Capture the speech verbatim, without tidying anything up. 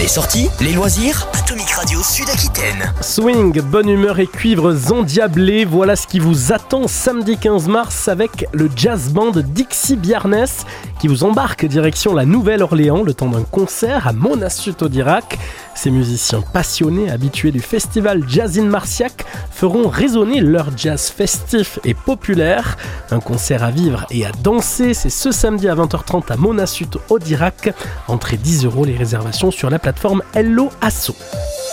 Les sorties, les loisirs, Atomic Radio Sud-Aquitaine. Swing, bonne humeur et cuivres endiablés, voilà ce qui vous attend samedi quinze mars avec le jazz band Dixie Bjarnes qui vous embarque direction la Nouvelle-Orléans le temps d'un concert à Monassuth-Audirac. Ces musiciens passionnés, habitués du festival Jazz in Marciac, feront résonner leur jazz festif et populaire. Un concert à vivre et à danser, c'est ce samedi à vingt heures trente à Monassuth-Audirac. Entrée dix euros, les réservations sur la plateforme Hello Asso.